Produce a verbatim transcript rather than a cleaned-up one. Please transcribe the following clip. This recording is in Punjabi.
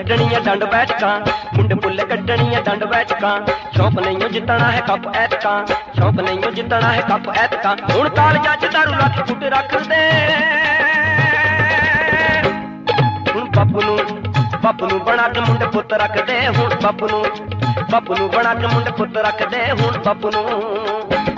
ਕੱਢਣੀਆਂ ਡੰਡ ਬੈਠਕਾਂ, ਮੁੰਡੇ ਫੁੱਲ ਕੱਢਣੀਆਂ ਡੰਡ ਬੈਠਕਾਂ। ਸ਼ੌਕ ਨਹੀਂਓ ਜਿੱਤਣਾ ਹੈ ਕੱਪ ਐਤਕਾਂ, ਸ਼ੌਕ ਨਹੀਂਓ ਜਿੱਤਣਾ ਹੈ ਕੱਪ ਐਤਕਾਂ। ਹੁਣ ਕਾਲਜਾਂ ਚ ਦਾਰੂ ਲੱਖ ਫੁੱਟ ਰੱਖਦੇ, ਹੁਣ ਬਾਪੂ ਨੂੰ ਬਾਪੂ ਨੂੰ ਬਣਾ ਕੇ ਮੁੰਡੇ ਪੁੱਤ ਰੱਖਦੇ। ਹੁਣ ਬਾਪੂ ਨੂੰ ਬਾਪੂ ਨੂੰ ਬਣਾ ਕੇ ਮੁੰਡੇ ਪੁੱਤ ਰੱਖਦੇ। ਹੁਣ ਬਾਪੂ ਨੂੰ